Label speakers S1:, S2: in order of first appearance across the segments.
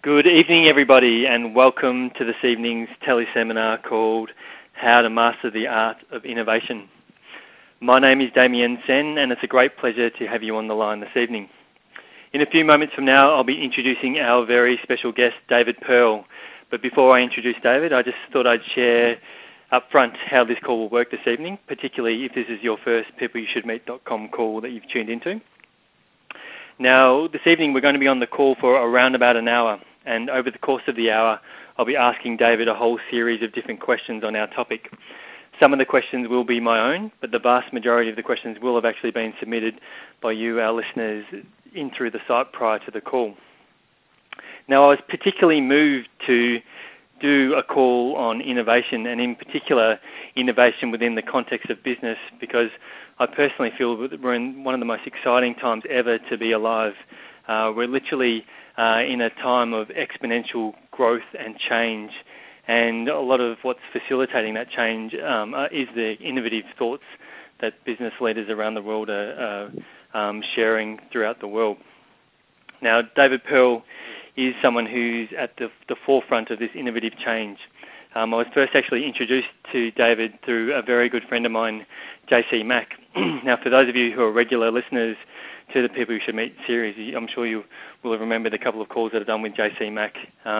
S1: Good evening, everybody, and welcome to this evening's teleseminar called How to Master the Art of Innovation. My name is Damien Sen, and it's a great pleasure to have you on the line this evening. In a few moments from now, I'll be introducing our very special guest, David Pearl. But before I introduce David, I just thought I'd share up front how this call will work this evening, particularly if this is your first peopleyoushouldmeet.com call that you've tuned into. Now, this evening we're going to be on the call for around about an hour, and over the course of the hour I'll be asking David a whole series of different questions on our topic. Some of the questions will be my own, but the vast majority of the questions will have actually been submitted by you, our listeners, in through the site prior to the call. Now, I was particularly moved to do a call on innovation, and in particular innovation within the context of business, because I personally feel that we're in one of the most exciting times ever to be alive. We're literally in a time of exponential growth and change, and a lot of what's facilitating that change is the innovative thoughts that business leaders around the world are sharing throughout the world. Now, David Pearl is someone who's at the forefront of this innovative change. I was first actually introduced to David through a very good friend of mine, JC Mack. Now, for those of you who are regular listeners to the People You Should Meet series, I'm sure you will have remembered a couple of calls that I've done with JC Mack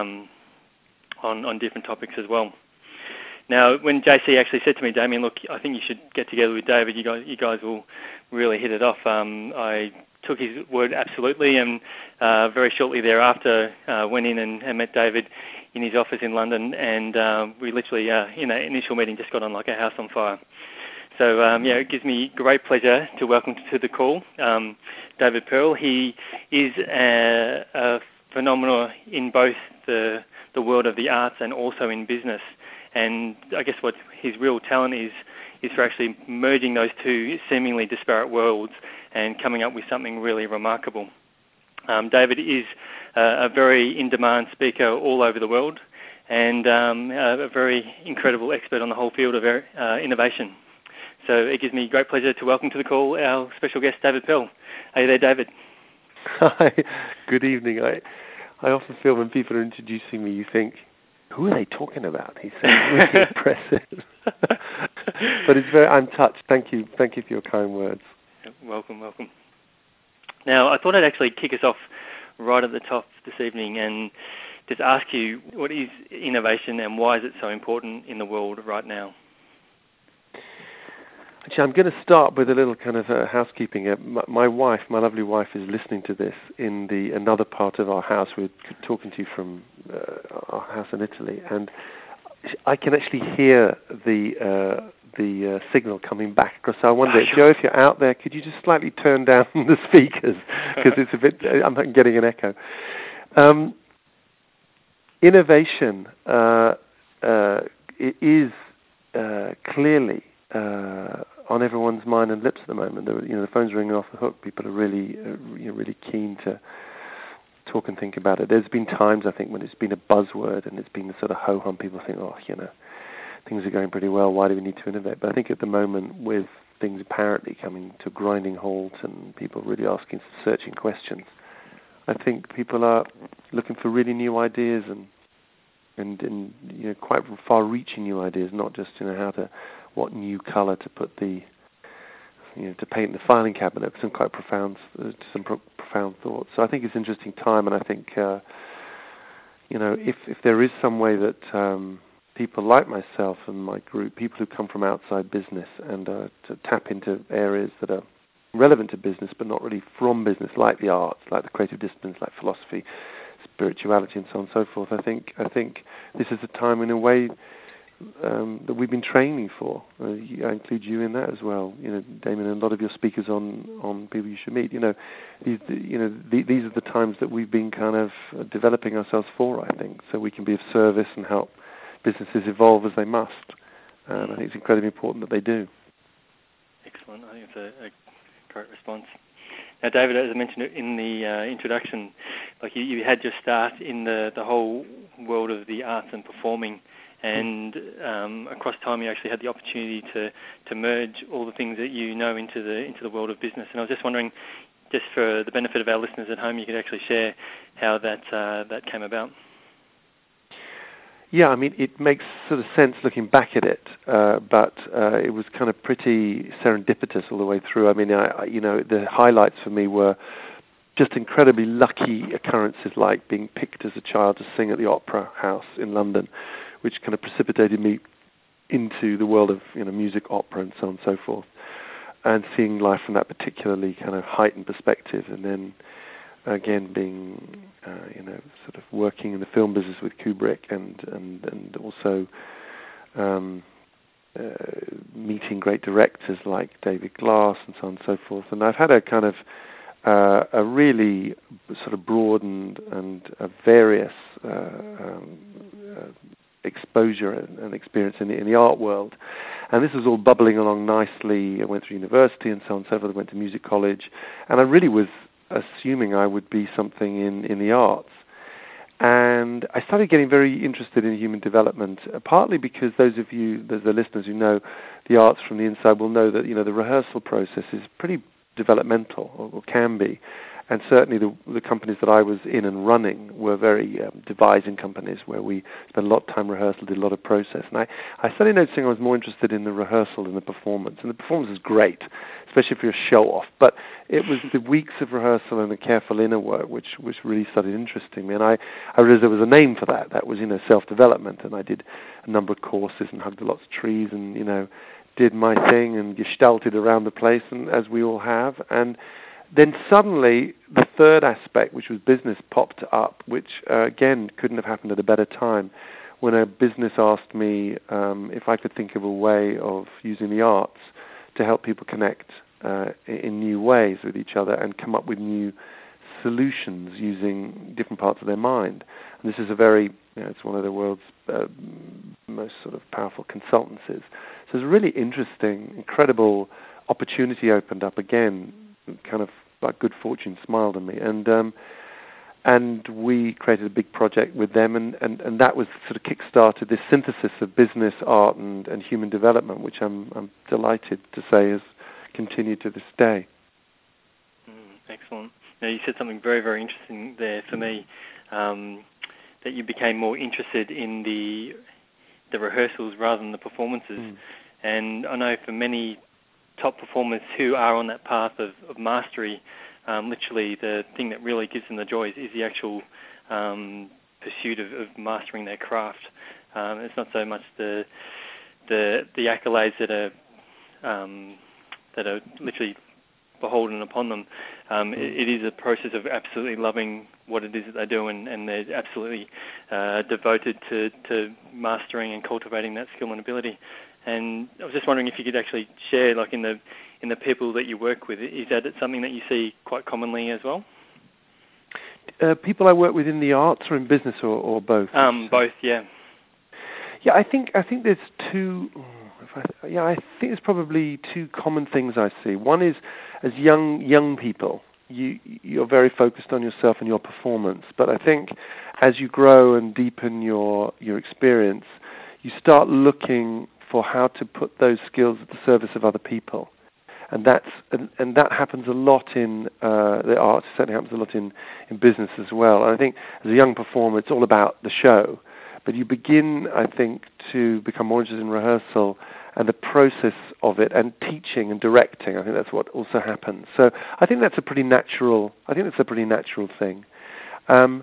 S1: on different topics as well. Now, when JC actually said to me, Damien, look, I think you should get together with David, you guys will really hit it off, I took his word absolutely, and very shortly thereafter went in and met David in his office in London, and we literally, in that initial meeting, just got on like a house on fire. So, it gives me great pleasure to welcome to the call David Pearl. He is a phenomenal in both the world of the arts and also in business. And I guess what his real talent is for actually merging those two seemingly disparate worlds and coming up with something really remarkable. David is a very in-demand speaker all over the world, and a very incredible expert on the whole field of innovation. So it gives me great pleasure to welcome to the call our special guest, David Pearl. Are you there, David?
S2: Hi, good evening. I often feel when people are introducing me, you think, who are they talking about? He sounds really impressive. But I'm touched. Thank you for your kind words.
S1: Welcome. Now, I thought I'd actually kick us off right at the top this evening and just ask you, what is innovation and why is it so important in the world right now?
S2: Actually, I'm going to start with a little kind of housekeeping. My lovely wife, is listening to this in another part of our house. We're talking to you from our house in Italy, and I can actually hear the signal coming back across. So I wonder, Joe, if you're out there, could you just slightly turn down the speakers, because it's a bit. I'm getting an echo. Innovation it is clearly on everyone's mind and lips at the moment. The phone's ringing off the hook. People are really keen to talk and think about it. There's been times, I think, when it's been a buzzword and it's been a sort of ho-hum. People think, things are going pretty well. Why do we need to innovate? But I think at the moment, with things apparently coming to a grinding halt and people really asking searching questions, I think people are looking for really new ideas and quite far-reaching new ideas, not just what new colour to put to paint the filing cabinet. Some quite profound thoughts. So I think it's an interesting time, and I think if there is some way that people like myself and my group, people who come from outside business, and to tap into areas that are relevant to business but not really from business, like the arts, like the creative disciplines, like philosophy, spirituality, and so on and so forth. I think this is a time, in a way, that we've been training for. I include you in that as well, Damien, and a lot of your speakers on People You Should Meet. These are the times that we've been kind of developing ourselves for, I think, so we can be of service and help businesses evolve as they must. And I think it's incredibly important that they do.
S1: Excellent. I think it's a great response. Now, David, as I mentioned in the introduction, like you had your start in the whole world of the arts and performing, and across time you actually had the opportunity to merge all the things that you know into the world of business. And I was just wondering, just for the benefit of our listeners at home, you could actually share how that came about.
S2: Yeah, I mean, it makes sort of sense looking back at it, but it was kind of pretty serendipitous all the way through. I mean, the highlights for me were just incredibly lucky occurrences, like being picked as a child to sing at the Opera House in London, which kind of precipitated me into the world of music, opera, and so on and so forth, and seeing life from that particularly kind of heightened perspective, and then again being sort of working in the film business with Kubrick, and also meeting great directors like David Glass and so on and so forth. And I've had a kind of a really sort of broad and various exposure and experience in the art world. And this was all bubbling along nicely. I went through university and so on and so forth. I went to music college, and I really was assuming I would be something in the arts. And I started getting very interested in human development, partly because those of the listeners who know the arts from the inside will know that the rehearsal process is pretty developmental, or can be. And certainly the companies that I was in and running were very devising companies where we spent a lot of time rehearsal, did a lot of process. And I started noticing I was more interested in the rehearsal than the performance. And the performance is great, especially if you're a show-off. But it was the weeks of rehearsal and the careful inner work which really started interesting me. And I realized there was a name for that. That was, self-development. And I did a number of courses and hugged lots of trees and, did my thing and gestalted around the place, and as we all have. And then suddenly, the third aspect, which was business, popped up, which, again, couldn't have happened at a better time, when a business asked me if I could think of a way of using the arts to help people connect in new ways with each other and come up with new solutions using different parts of their mind. And this is it's one of the world's most sort of powerful consultancies. So it's a really interesting, incredible opportunity opened up again, kind of like good fortune smiled on me, and we created a big project with them, and that was sort of kick-started this synthesis of business, art, and human development, which I'm delighted to say has continued to this day.
S1: Excellent. Now, you said something very, very interesting there for me, that you became more interested in the rehearsals rather than the performances. And I know for many top performers who are on that path of mastery, literally the thing that really gives them the joy is the actual pursuit of mastering their craft. It's not so much the accolades that are literally beholden upon them. It is a process of absolutely loving what it is that they do, and they're absolutely devoted to mastering and cultivating that skill and ability. And I was just wondering if you could actually share, like in the people that you work with, is that something that you see quite commonly as well?
S2: People I work with in the arts or in business, or both?
S1: Both, yeah.
S2: Yeah, I think there's two. I think there's probably two common things I see. One is, as young people, you're very focused on yourself and your performance. But I think as you grow and deepen your experience, you start looking for how to put those skills at the service of other people, and that happens a lot in the arts. It certainly happens a lot in business as well. And I think as a young performer, it's all about the show, but you begin, I think, to become more interested in rehearsal and the process of it, and teaching and directing. I think that's what also happens. So I think that's a pretty natural. I think that's a pretty natural thing, and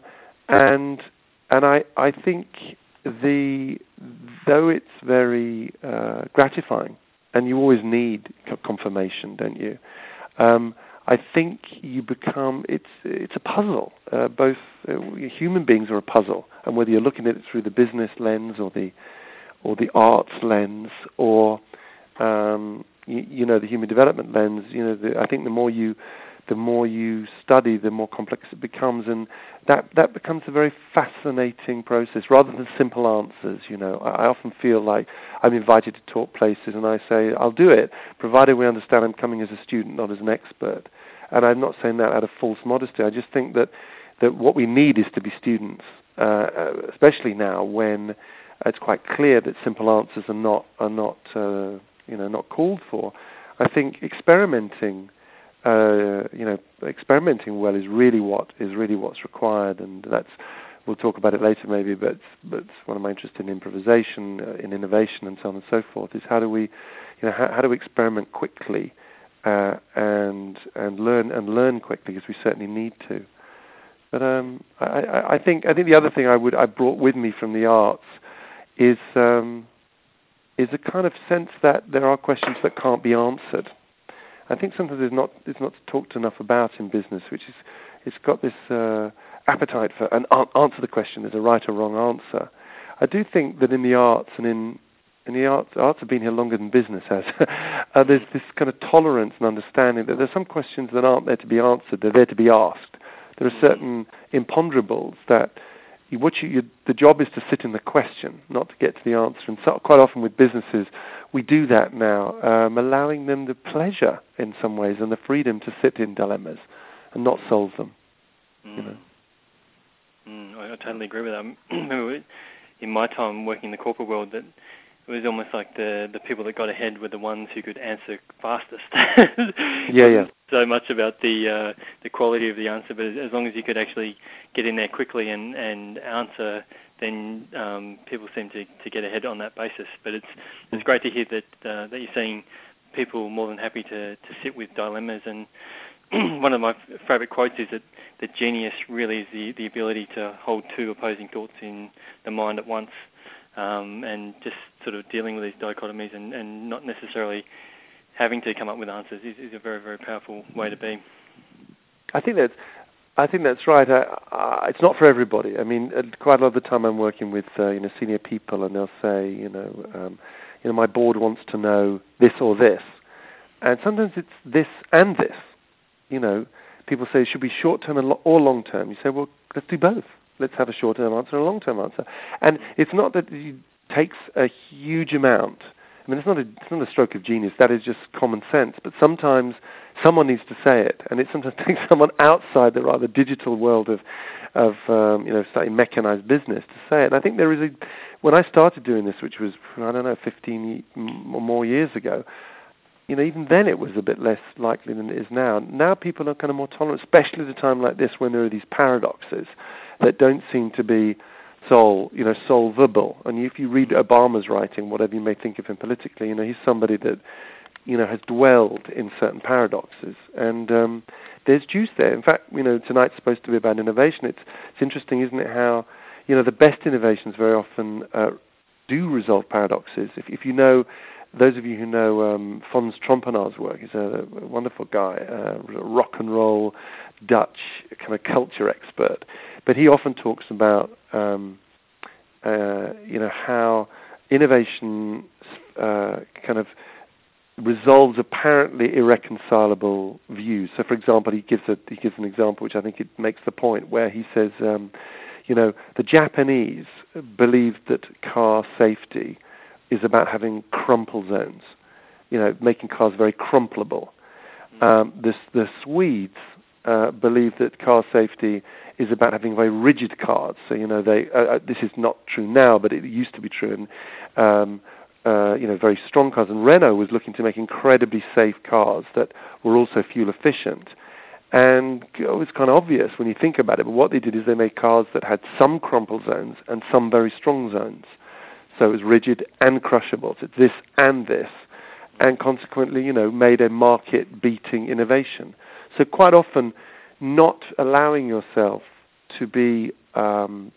S2: I think though it's very gratifying, and you always need confirmation, don't you? I think you become. It's a puzzle. Both human beings are a puzzle, and whether you're looking at it through the business lens or the arts lens, or the human development lens, I think the more you study, the more complex it becomes, and that becomes a very fascinating process rather than simple answers. I often feel like I'm invited to talk places, and I say I'll do it, provided we understand I'm coming as a student, not as an expert. And I'm not saying that out of false modesty. I just think that what we need is to be students, especially now when it's quite clear that simple answers are not called for. I think experimenting experimenting well is really what's required, and that's. We'll talk about it later, maybe, but one of my interests in improvisation, in innovation, and so on and so forth is how do we experiment quickly and learn quickly, because we certainly need to. But I think the other thing I brought with me from the arts is a kind of sense that there are questions that can't be answered. I think sometimes it's not talked enough about in business, which is it's got this appetite for an answer the question. There's a right or wrong answer. I do think that in the arts and in the arts have been here longer than business has. There's this kind of tolerance and understanding that there's some questions that aren't there to be answered. They're there to be asked. There are certain imponderables that the job is to sit in the question, not to get to the answer. And so quite often with businesses, we do that now, allowing them the pleasure in some ways and the freedom to sit in dilemmas and not solve them.
S1: I totally agree with that. I remember in my time working in the corporate world that it was almost like the people that got ahead were the ones who could answer fastest.
S2: Yeah.
S1: So much about the quality of the answer, but as long as you could actually get in there quickly and answer, then people seem to get ahead on that basis. But it's great to hear that you're seeing people more than happy to sit with dilemmas. And one of my favourite quotes is that genius really is the ability to hold two opposing thoughts in the mind at once. And just sort of dealing with these dichotomies and not necessarily having to come up with answers is a very, very powerful way to be.
S2: I think that's right. It's not for everybody. I mean, quite a lot of the time I'm working with senior people, and they'll say, my board wants to know this or this, and sometimes it's this and this. People say it should be short-term or long-term. You say, well, let's do both. Let's have a short-term answer and a long-term answer. And it's not that it takes a huge amount. I mean, it's not a stroke of genius. That is just common sense. But sometimes someone needs to say it, and it sometimes takes someone outside the rather digital world of slightly mechanized business to say it. And I think there is when I started doing this, which was 15 or more years ago, even then it was a bit less likely than it is now. Now people are kind of more tolerant, especially at a time like this when there are these paradoxes that don't seem to be solvable. And if you read Obama's writing, whatever you may think of him politically, he's somebody that has dwelled in certain paradoxes. And there's juice there. In fact, tonight's supposed to be about innovation. It's interesting, isn't it, how the best innovations very often do resolve paradoxes. If you know. Those of you who know Fons Trompenaar's work, he's a wonderful guy, rock and roll Dutch kind of culture expert. But he often talks about how innovation kind of resolves apparently irreconcilable views. So, for example, he gives an example which I think it makes the point, where he says, the Japanese believe that car safety is about having crumple zones, making cars very crumpleable. The Swedes believe that car safety is about having very rigid cars. So this is not true now, but it used to be true. And very strong cars. And Renault was looking to make incredibly safe cars that were also fuel efficient. And it was kind of obvious when you think about it. But what they did is they made cars that had some crumple zones and some very strong zones. So it was rigid and crushable. So it's this and this. And consequently, made a market-beating innovation. So quite often, not allowing yourself to be to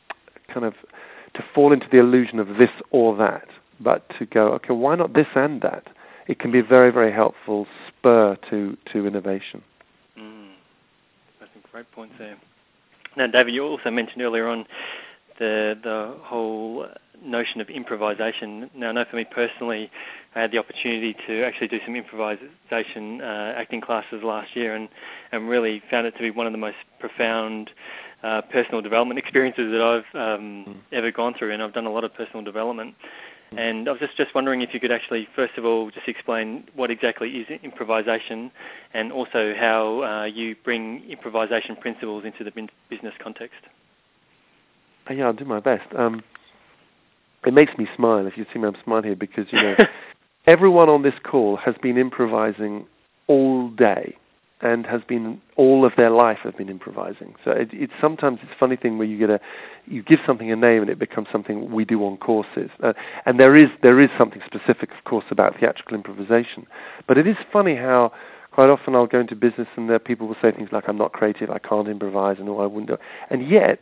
S2: fall into the illusion of this or that, but to go, okay, why not this and that? It can be a very, very helpful spur to innovation.
S1: That's some great points there. Now, David, you also mentioned earlier on the whole notion of improvisation. Now, I know for me personally, I had the opportunity to actually do some improvisation acting classes last year, and really found it to be one of the most profound personal development experiences that I've ever gone through. And I've done a lot of personal development. And I was just wondering if you could actually, first of all, just explain what exactly is improvisation, and also how you bring improvisation principles into the business context.
S2: Yeah, I'll do my best. It makes me smile. If you see me, I'm smiling here because everyone on this call has been improvising all day. and has been all of their life have been improvising. So it's sometimes it's a funny thing where you give something a name and it becomes something we do on courses. And there is something specific, of course, about theatrical improvisation. But it is funny how quite often I'll go into business and people will say things like, I'm not creative, I can't improvise, and I wouldn't do. And yet,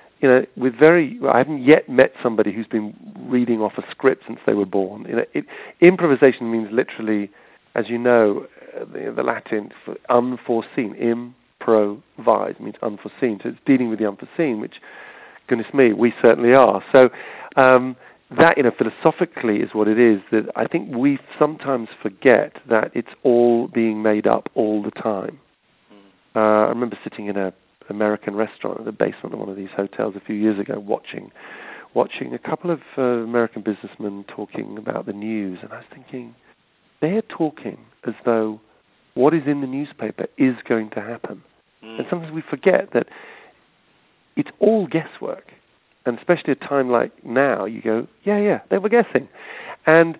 S2: I haven't yet met somebody who's been reading off a script since they were born. Improvisation means literally, as you know, the Latin for unforeseen. Improvise means unforeseen. So it's dealing with the unforeseen, which, goodness me, we certainly are. So that, philosophically is what it is, that I think we sometimes forget that it's all being made up all the time. I remember sitting in an American restaurant in the basement of one of these hotels a few years ago, watching a couple of American businessmen talking about the news, and I was thinking, they're talking as though what is in the newspaper is going to happen. And sometimes we forget that it's all guesswork. And especially at a time like now, you go, yeah, they were guessing. And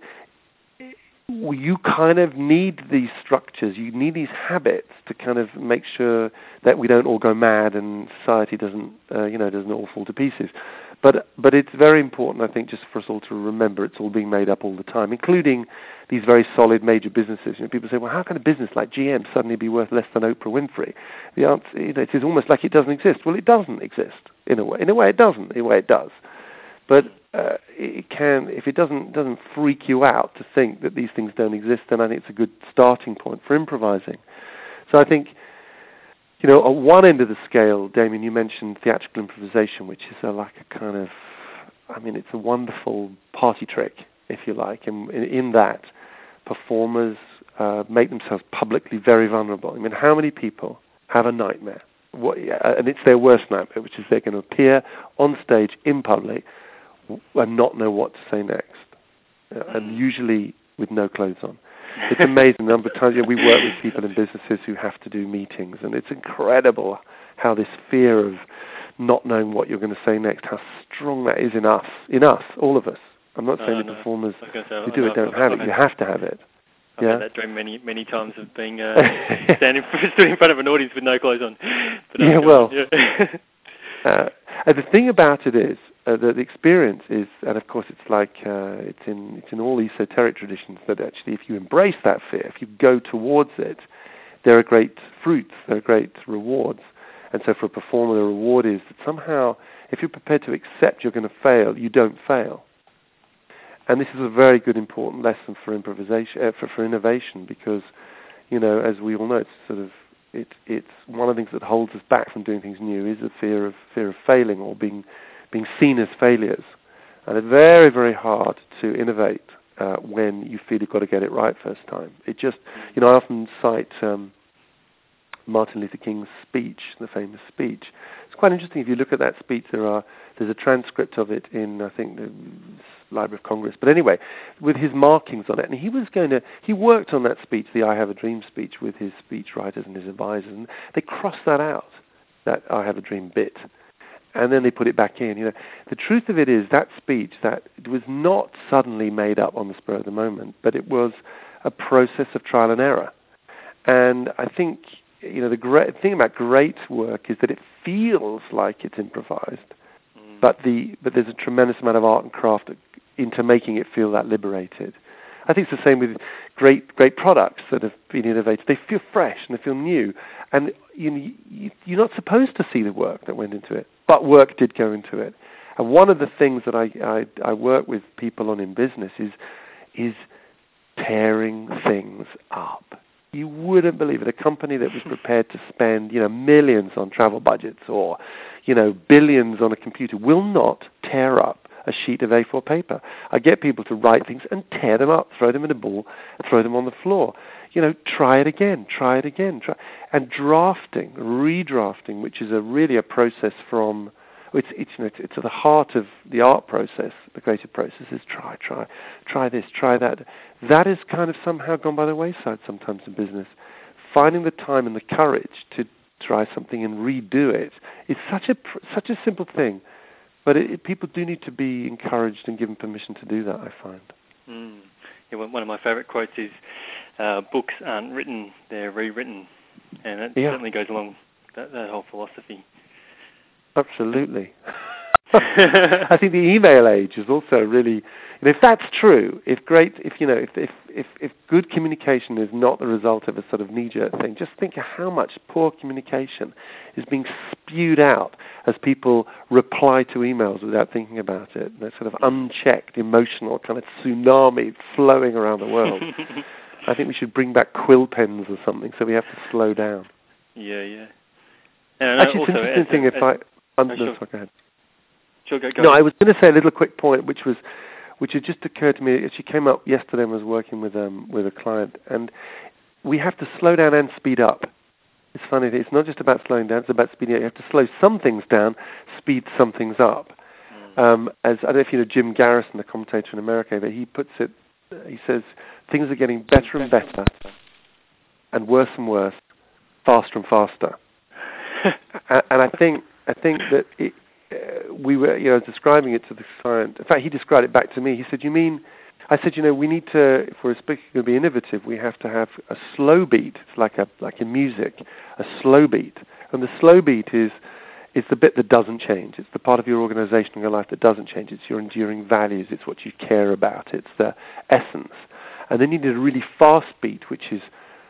S2: you kind of need these structures, you need these habits to kind of make sure that we don't all go mad and society doesn't all fall to pieces. But it's very important, I think, just for us all to remember it's all being made up all the time, including these very solid major businesses. People say, well, how can a business like GM suddenly be worth less than Oprah Winfrey? The answer, it is almost like it doesn't exist. Well, it doesn't exist in a way. In a way, it doesn't. In a way, it does. But it can, if it doesn't freak you out to think that these things don't exist, then I think it's a good starting point for improvising. So I think, at one end of the scale, Damien, you mentioned theatrical improvisation, which is like a kind of, it's a wonderful party trick, if you like. And in that, performers make themselves publicly very vulnerable. How many people have a nightmare? And it's their worst nightmare, which is they're going to appear on stage in public and not know what to say next, and usually with no clothes on. It's amazing the number of times we work with people in businesses who have to do meetings, and it's incredible how this fear of not knowing what you're going to say next, how strong that is in us, all of us. I'm not saying the performers who do it don't have it. You have to have it.
S1: I've had that dream many times of being standing in front of an audience with no clothes on. But
S2: and the thing about it is, the experience is, and of course it's like it's in all esoteric traditions, that actually if you embrace that fear, if you go towards it, there are great fruits, there are great rewards. And so for a performer, the reward is that somehow, if you're prepared to accept you're going to fail, you don't fail. And this is a very good, important lesson for improvisation, for innovation, because, as we all know, it's one of the things that holds us back from doing things new is the fear of failing or being seen as failures. And it's very, very hard to innovate when you feel you've got to get it right first time. It just, I often cite Martin Luther King's speech, the famous speech. It's quite interesting. If you look at that speech, there's a transcript of it in, I think, the Library of Congress. But anyway, with his markings on it. And he worked on that speech, the I Have a Dream speech, with his speechwriters and his advisors. And they crossed that out, that I Have a Dream bit. And then they put it back in. The truth of it is that speech, that it was not suddenly made up on the spur of the moment, but it was a process of trial and error. And I think, the great thing about great work is that it feels like it's improvised, but there's a tremendous amount of art and craft into making it feel that liberated. I think it's the same with great products that have been innovated. They feel fresh and they feel new, and you're not supposed to see the work that went into it, but work did go into it. And one of the things that I work with people on in business is tearing things up. You wouldn't believe it. A company that was prepared to spend, millions on travel budgets or, billions on a computer will not tear up a sheet of A4 paper. I get people to write things and tear them up, throw them in a ball, throw them on the floor. Try it again. And drafting, redrafting, which is really a process from, it's at the heart of the art process, the creative process is try this, try that. That has kind of somehow gone by the wayside sometimes in business. Finding the time and the courage to try something and redo it is such a simple thing, but people do need to be encouraged and given permission to do that, I find.
S1: Yeah, one of my favourite quotes is, books aren't written, they're rewritten. and it certainly goes along that whole philosophy.
S2: Absolutely. I think the email age is also really, if that's true, if good communication is not the result of a sort of knee-jerk thing, just think of how much poor communication is being spewed out as people reply to emails without thinking about it. That sort of unchecked, emotional kind of tsunami flowing around the world. I think we should bring back quill pens or something, so we have to slow down.
S1: Yeah.
S2: Actually, it's an interesting thing if I... Go ahead.
S1: Sure, go.
S2: No, I was going to say a little quick point, which had just occurred to me. She came up yesterday and was working with a client, and we have to slow down and speed up. It's funny. It's not just about slowing down; it's about speeding up. You have to slow some things down, speed some things up. As I don't know if you know Jim Garrison, the commentator in America, but he puts it. He says things are getting better and better, and worse, faster and faster. And I think that we were, describing it to the client. In fact, he described it back to me. He said, "You mean?" I said, we need to, if we're going to be innovative, we have to have a slow beat. It's like in music, a slow beat. And the slow beat is the bit that doesn't change. It's the part of your organization and your life that doesn't change. It's your enduring values. It's what you care about. It's the essence. And then you need a really fast beat, which is,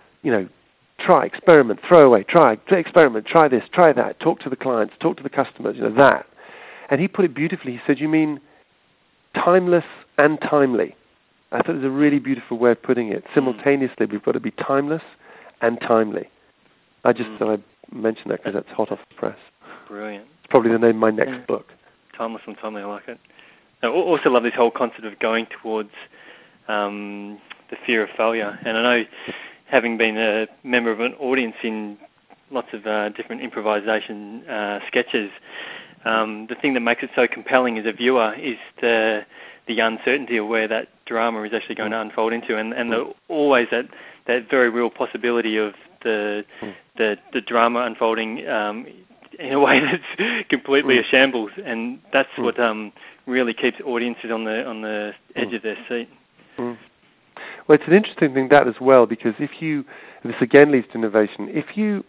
S2: try, experiment, throw away, try, experiment, try this, try that, talk to the clients, talk to the customers, that. And he put it beautifully. He said, "You mean timeless and timely?" I thought it was a really beautiful way of putting it. Simultaneously, we've got to be timeless and timely. I just thought I'd mention that because that's hot off the press.
S1: Brilliant.
S2: It's probably the name of my next book.
S1: Timeless and timely, I like it. I also love this whole concept of going towards the fear of failure. And I know, having been a member of an audience in lots of different improvisation sketches, the thing that makes it so compelling as a viewer is the uncertainty of where that drama is actually going to unfold into, and always that very real possibility of the drama unfolding in a way that's completely a shambles, and that's what really keeps audiences on the edge of their seat.
S2: Well, it's an interesting thing that as well, because this again leads to innovation. If you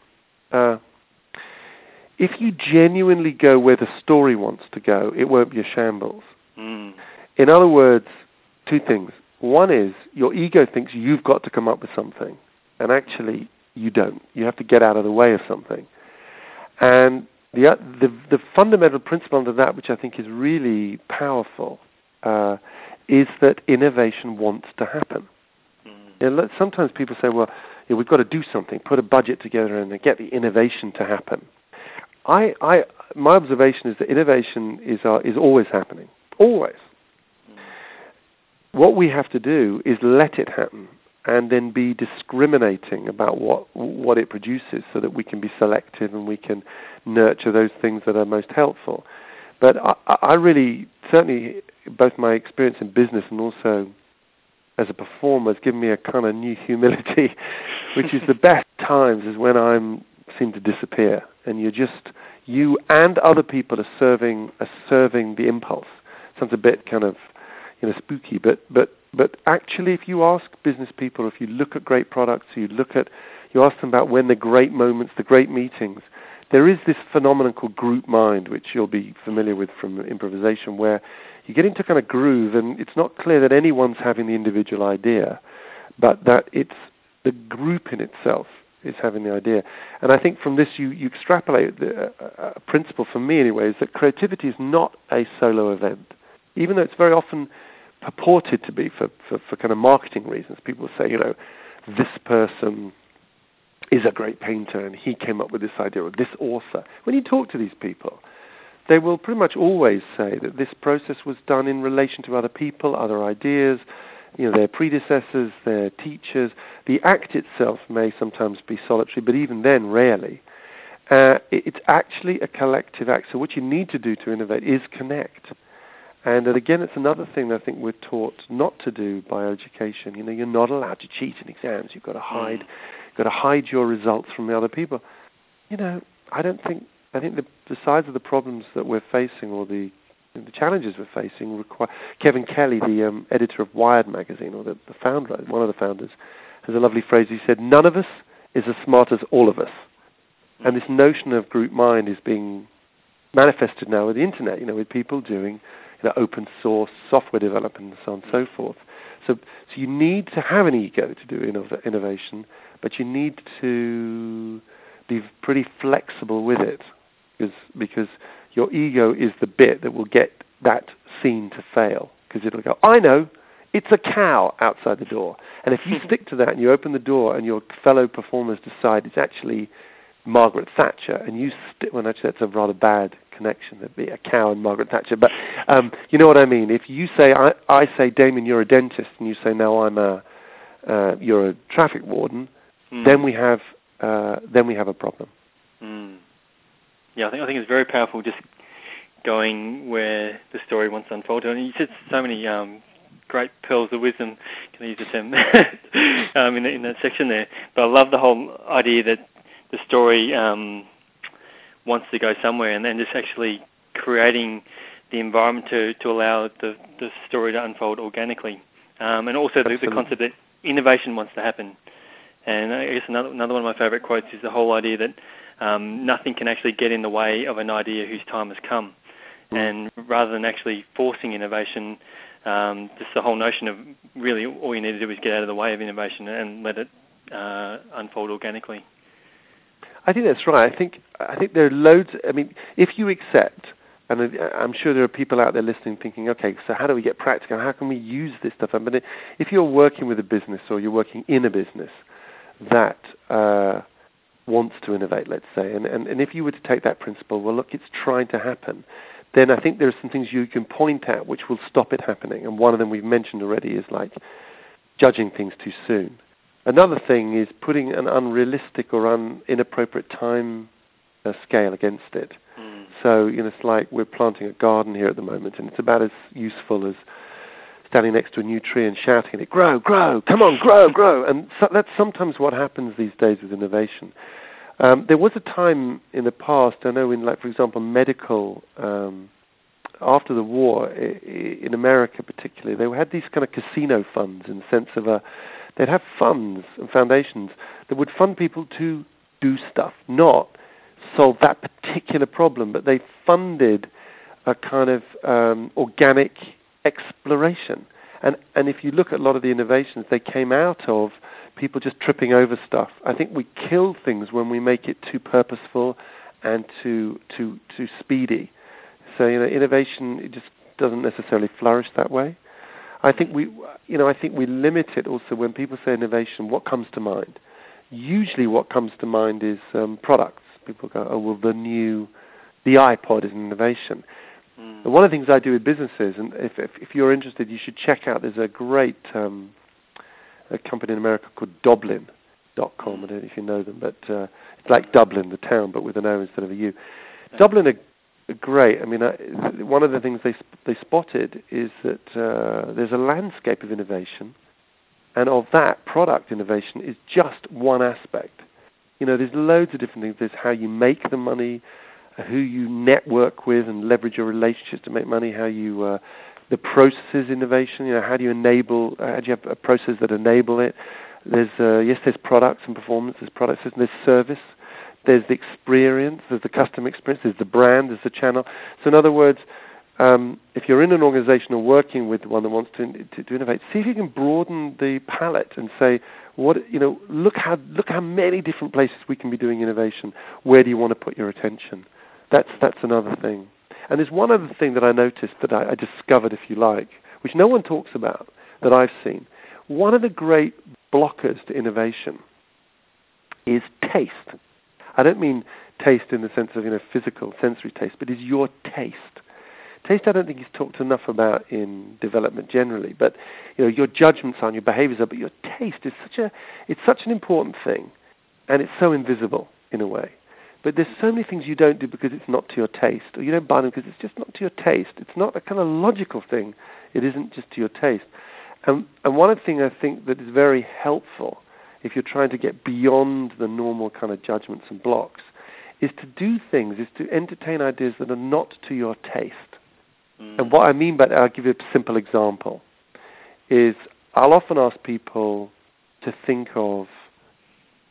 S2: genuinely go where the story wants to go, it won't be a shambles. In other words, two things. One is your ego thinks you've got to come up with something, and actually you don't. You have to get out of the way of something. And the fundamental principle under that, which I think is really powerful, is that innovation wants to happen. Sometimes people say, well, we've got to do something, put a budget together and get the innovation to happen. My observation is that innovation is always happening. Always. What we have to do is let it happen and then be discriminating about what it produces so that we can be selective and we can nurture those things that are most helpful. But I really, certainly, both my experience in business and also as a performer has given me a kind of new humility, which is the best times is when I seem to disappear and you and other people are serving the impulse. Sounds a bit kind of spooky, but actually, if you ask business people, if you look at great products, you ask them about when the great moments, the great meetings, there is this phenomenon called group mind, which you'll be familiar with from improvisation, where you get into kind of groove, and it's not clear that anyone's having the individual idea, but that it's the group in itself is having the idea. And I think from this you extrapolate a principle, for me anyway, is that creativity is not a solo event, even though it's very often purported to be for kind of marketing reasons. People say, this person is a great painter and he came up with this idea, or this author. When you talk to these people, they will pretty much always say that this process was done in relation to other people, other ideas, their predecessors, their teachers. The act itself may sometimes be solitary, but even then, rarely. It's actually a collective act. So what you need to do to innovate is connect. And again, it's another thing that I think we're taught not to do by education. You're not allowed to cheat in exams. You've got to hide your results from the other people. I think the size of the problems that we're facing, or the challenges we're facing, require. Kevin Kelly, the editor of Wired magazine, or the founder, one of the founders, has a lovely phrase. He said, "None of us is as smart as all of us. And this notion of group mind is being manifested now with the internet, with people doing open source software development and so on and so forth. So you need to have an ego to do innovation, but you need to be pretty flexible with it, because your ego is the bit that will get that scene to fail, because it'll go, I know, it's a cow outside the door. And if you stick to that and you open the door and your fellow performers decide it's actually Margaret Thatcher, and you well, actually that's a rather bad connection, there'd be a cow and Margaret Thatcher, but you know what I mean. If you say, I say, Damien, you're a dentist, and you say, no, you're a traffic warden, then we have a problem.
S1: Yeah, I think it's very powerful, just going where the story wants to unfold. And you said so many great pearls of wisdom, can I use the term, in that section there. But I love the whole idea that the story wants to go somewhere, and then just actually creating the environment to allow the story to unfold organically. And also the concept that innovation wants to happen. And I guess another one of my favourite quotes is the whole idea that nothing can actually get in the way of an idea whose time has come. And rather than actually forcing innovation, just the whole notion of really all you need to do is get out of the way of innovation and let it unfold organically.
S2: I think that's right. I think there are loads. I mean, if you accept, and I'm sure there are people out there listening thinking, okay, so how do we get practical? How can we use this stuff? But if you're working with a business or you're working in a business that wants to innovate, let's say, and if you were to take that principle, well, look, it's trying to happen, then I think there are some things you can point at which will stop it happening. And one of them we've mentioned already is like judging things too soon. Another thing is putting an unrealistic or inappropriate time scale against it. So, it's like we're planting a garden here at the moment, and it's about as useful as standing next to a new tree and shouting at it, grow, grow, come on, grow, grow. And so that's sometimes what happens these days with innovation. There was a time in the past, I know in, like, for example, medical, after the war, in America particularly, they had these kind of casino funds in the sense of they'd have funds and foundations that would fund people to do stuff, not solve that particular problem, but they funded a kind of organic exploration. And if you look at a lot of the innovations, they came out of people just tripping over stuff. I think we kill things when we make it too purposeful and too speedy. So innovation, it just doesn't necessarily flourish that way. I think we limit it also when people say innovation. What comes to mind? Usually, what comes to mind is products. People go, "Oh, well, the iPod is an innovation." And one of the things I do with businesses, and if you're interested, you should check out. There's a great a company in America called Doblin.com. I don't know if you know them, but it's like Dublin, the town, but with an O instead of a U. Dublin are great. I mean, one of the things they spotted is that there's a landscape of innovation, and of that, product innovation is just one aspect. There's loads of different things. There's how you make the money, who you network with and leverage your relationships to make money, how you the processes innovation. How do you have a process that enable it? There's products and performance. There's products and there's service. There's the experience, there's the customer experience, there's the brand, there's the channel. So in other words, if you're in an organization or working with one that wants to innovate, see if you can broaden the palette and say, look how many different places we can be doing innovation. Where do you want to put your attention? That's another thing. And there's one other thing that I noticed that I discovered, if you like, which no one talks about, that I've seen. One of the great blockers to innovation is taste. I don't mean taste in the sense of physical, sensory taste, but is your taste. Taste, I don't think is talked enough about in development generally. But your judgments on your behaviors are, but your taste is such an important thing, and it's so invisible in a way. But there's so many things you don't do because it's not to your taste, or you don't buy them because it's just not to your taste. It's not a kind of logical thing. It isn't just to your taste. And one thing I think that is very helpful, if you're trying to get beyond the normal kind of judgments and blocks, is to do things, is to entertain ideas that are not to your taste. And what I mean by that, I'll give you a simple example, is I'll often ask people to think of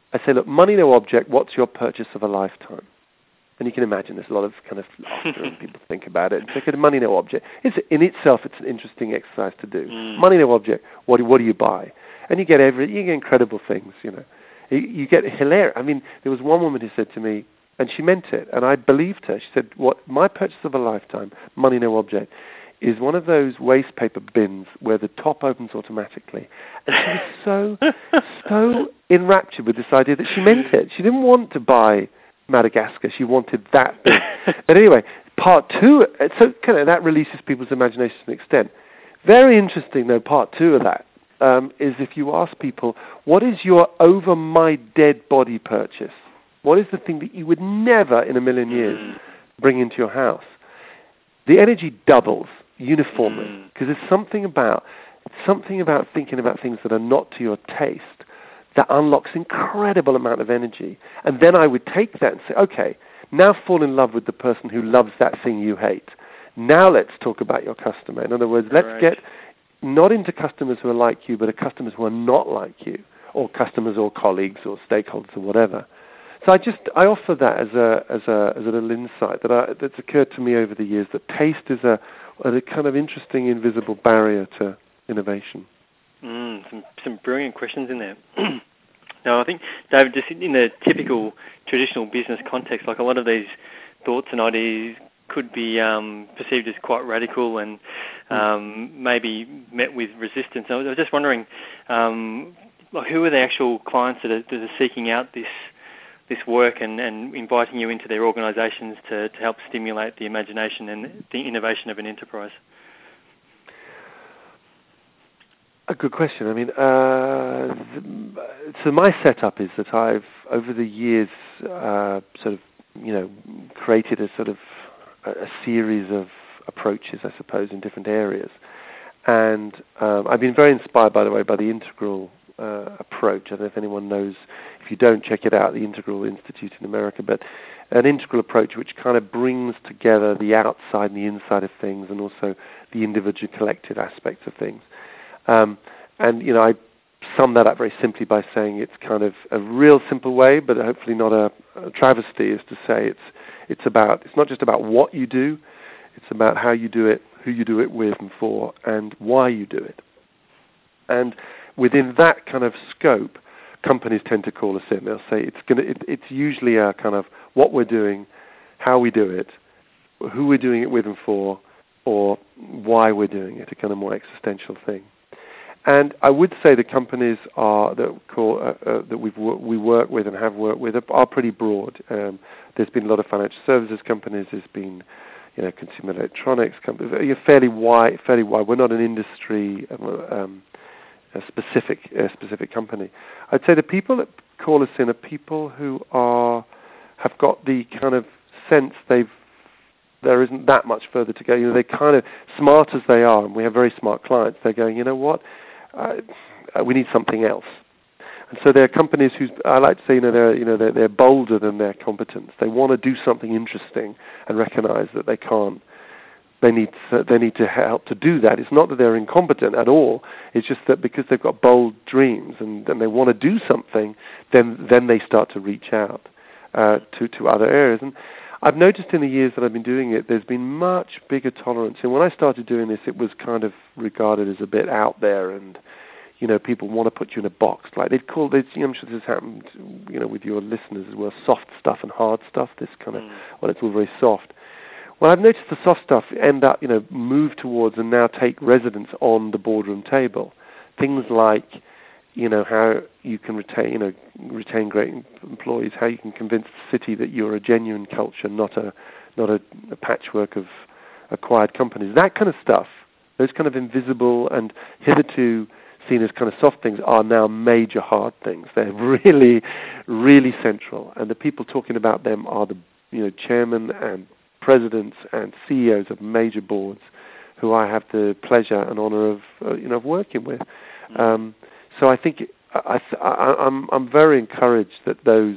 S2: I say, look, money no object, what's your purchase of a lifetime? And you can imagine there's a lot of kind of laughter and people think about it. It's like, money no object. In itself, it's an interesting exercise to do. Money no object, what do you buy? And you get incredible things, you know. You get hilarious. I mean, there was one woman who said to me, and she meant it, and I believed her. She said, "What my purchase of a lifetime, money no object, is one of those waste paper bins where the top opens automatically." And she was so enraptured with this idea that she meant it. She didn't want to buy Madagascar. She wanted that bin. But anyway, part two. So kind of that releases people's imagination to an extent. Very interesting, though. Part two of that is if you ask people, "What is your over my dead body purchase? What is the thing that you would never in a million years bring into your house?" The energy doubles uniformly because there's something about thinking about things that are not to your taste that unlocks incredible amount of energy. And then I would take that and say, okay, now fall in love with the person who loves that thing you hate. Now let's talk about your customer. In other words, let's get not into customers who are like you, but customers who are not like you, or customers or colleagues or stakeholders or whatever. So I offer that as a little insight that's occurred to me over the years, that taste is a kind of interesting invisible barrier to innovation.
S1: Some brilliant questions in there. Now, I think, David, just in the typical traditional business context, like a lot of these thoughts and ideas could be perceived as quite radical and maybe met with resistance. I was just wondering, who are the actual clients that are seeking out this work and inviting you into their organisations to help stimulate the imagination and the innovation of an enterprise?
S2: A good question. I mean, so my setup is that I've, over the years, sort of, you know, created a sort of a series of approaches, I suppose, in different areas. And I've been very inspired, by the way, by the Integral approach. I don't know if anyone knows. If you don't, check it out, the Integral Institute in America. But an integral approach which kind of brings together the outside and the inside of things, and also the individual collective aspects of things. And, you know, I sum that up very simply by saying it's kind of a real simple way, but hopefully not a travesty, is to say it's not just about what you do, it's about how you do it, who you do it with and for, and why you do it. And within that kind of scope, companies tend to call us in. They'll say it's usually a kind of what we're doing, how we do it, who we're doing it with and for, or why we're doing it, a kind of more existential thing. And I would say the companies that we work with and have worked with are pretty broad. There's been a lot of financial services companies. There's been, you know, consumer electronics companies. Fairly wide. We're not an industry a specific company. I'd say the people that call us in are people who have got the kind of sense there isn't that much further to go. You know, they're kind of smart as they are, and we have very smart clients. They're going, you know what, we need something else. And so there are companies who, I like to say, they're bolder than their competence. They want to do something interesting and recognize that they can't. They need to help to do that. It's not that they're incompetent at all. It's just that because they've got bold dreams and they want to do something, then they start to reach out to other areas. And I've noticed in the years that I've been doing it, there's been much bigger tolerance. And when I started doing this, it was kind of regarded as a bit out there, and you know, people want to put you in a box. Like I'm sure this has happened, you know, with your listeners as well. Soft stuff and hard stuff. This kind of, well, it's all very soft. Well, I've noticed the soft stuff end up, you know, move towards and now take residence on the boardroom table. Things like, you know, how you can retain great employees, how you can convince the city that you're a genuine culture, not a patchwork of acquired companies. That kind of stuff, those kind of invisible and hitherto seen as kind of soft things, are now major hard things. They're really, really central, and the people talking about them are the, you know, chairman and presidents and CEOs of major boards who I have the pleasure and honor of of working with. So I think I'm very encouraged that those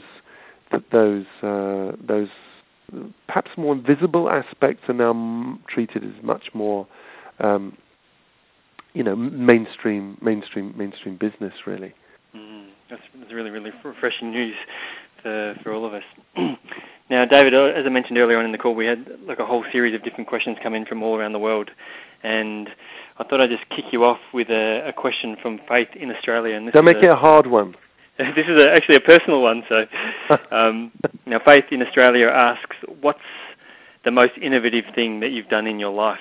S2: perhaps more invisible aspects are now treated as much more mainstream business, really.
S1: That's really, really refreshing news for all of us. Now, David, as I mentioned earlier on in the call, we had like a whole series of different questions come in from all around the world, and I thought I'd just kick you off with a question from Faith in Australia. And
S2: Don't make it a hard one.
S1: This is actually a personal one. So, now Faith in Australia asks, what's the most innovative thing that you've done in your life?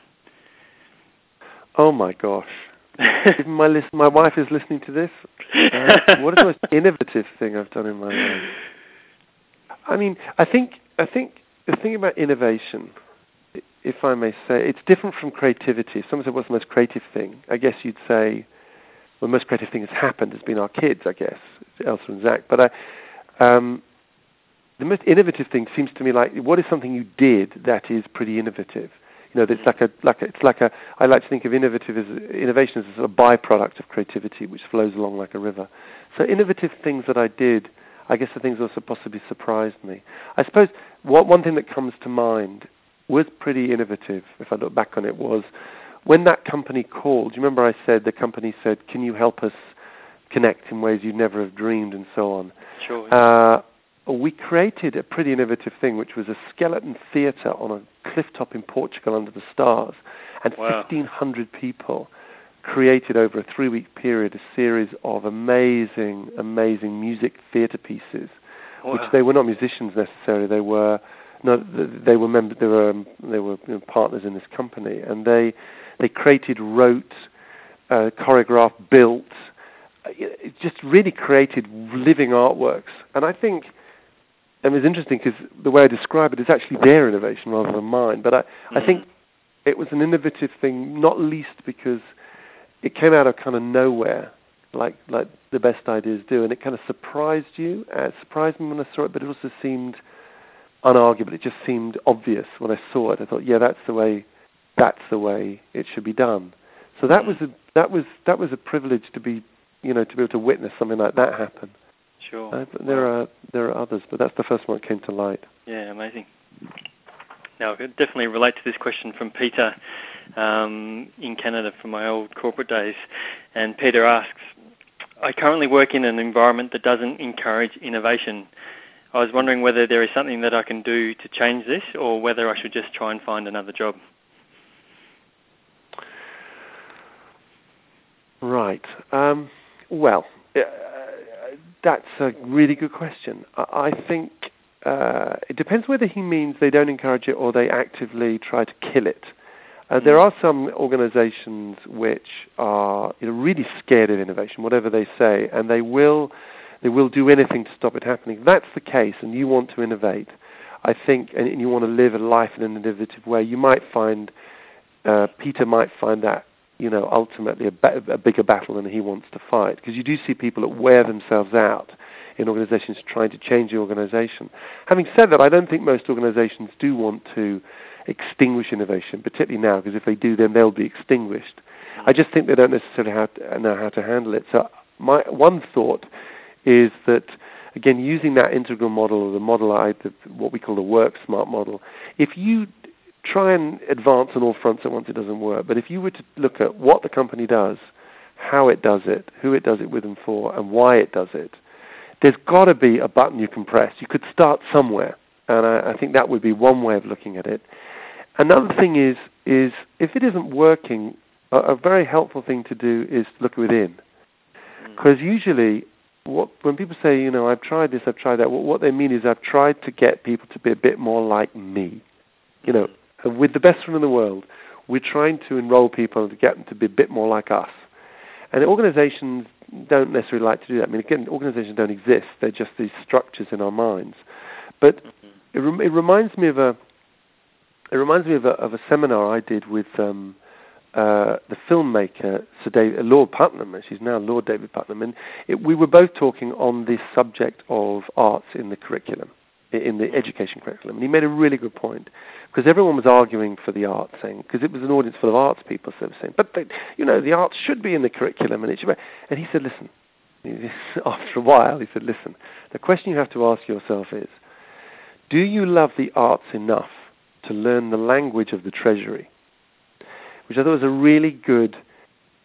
S2: Oh my gosh. Even my wife is listening to this. What is the most innovative thing I've done in my life? I mean, I think the thing about innovation, if I may say, it's different from creativity. If someone said, what's the most creative thing? I guess you'd say, well, the most creative thing that's happened has been our kids, I guess, Elsa and Zach. But the most innovative thing seems to me like, what is something you did that is pretty innovative? You know, I like to think of innovation as a byproduct of creativity, which flows along like a river. So innovative things that I did, I guess the things also possibly surprised me. I suppose one thing that comes to mind was pretty innovative, if I look back on it, was when that company called. Do you remember I said the company said, can you help us connect in ways you'd never have dreamed and so on?
S1: Sure. Yeah.
S2: We created a pretty innovative thing, which was a skeleton theatre on a cliff top in Portugal under the stars. And
S1: wow.
S2: 1,500 people created over a 3-week period a series of amazing, amazing music theatre pieces, wow. which they were not musicians necessarily. They were partners in this company, and they created, wrote, choreographed, built, just really created living artworks. And I think, it was interesting because the way I describe it is actually their innovation rather than mine. But I think it was an innovative thing, not least because it came out of kind of nowhere, like the best ideas do, and it kind of surprised you. It surprised me when I saw it, but it also seemed unarguable. It just seemed obvious when I saw it. I thought, yeah, that's the way it should be done. So that was a privilege to be able to witness something like that happen.
S1: Sure.
S2: There are others, but that's the first one that came to light.
S1: Yeah, amazing. Now, I could definitely relate to this question from Peter in Canada from my old corporate days. And Peter asks, I currently work in an environment that doesn't encourage innovation. I was wondering whether there is something that I can do to change this, or whether I should just try and find another job.
S2: Right. Well, that's a really good question. I think it depends whether he means they don't encourage it or they actively try to kill it. There are some organizations which are really scared of innovation, whatever they say, and they will do anything to stop it happening. If that's the case, and you want to innovate, I think, and you want to live a life in an innovative way, you might find, Peter might find that ultimately a bigger battle than he wants to fight, because you do see people that wear themselves out in organizations trying to change the organization. Having said that, I don't think most organizations do want to extinguish innovation, particularly now, because if they do, then they'll be extinguished. I just think they don't necessarily know how to handle it. So my one thought is that, again, using that integral model, or the model, what we call the work smart model, if you try and advance on all fronts at once, it doesn't work. But if you were to look at what the company does, how it does it, who it does it with and for, and why it does it, there's got to be a button you can press. You could start somewhere, and I think that would be one way of looking at it. Another thing is if it isn't working, a very helpful thing to do is to look within. Because usually, when people say, I've tried this, I've tried that, what they mean is I've tried to get people to be a bit more like me. With the best one in the world, we're trying to enroll people to get them to be a bit more like us. And organizations don't necessarily like to do that. I mean, again, organizations don't exist. They're just these structures in our minds. But it reminds me of a seminar I did with the filmmaker Lord Putnam. She's now Lord David Putnam, and we were both talking on this subject of arts in the curriculum, in the education curriculum. And he made a really good point, because everyone was arguing for the arts, saying, because it was an audience full of arts people, so they were saying, but the arts should be in the curriculum, and it should be. And he said, listen. After a while, he said, listen. The question you have to ask yourself is, do you love the arts enough to learn the language of the Treasury? Which I thought was a really good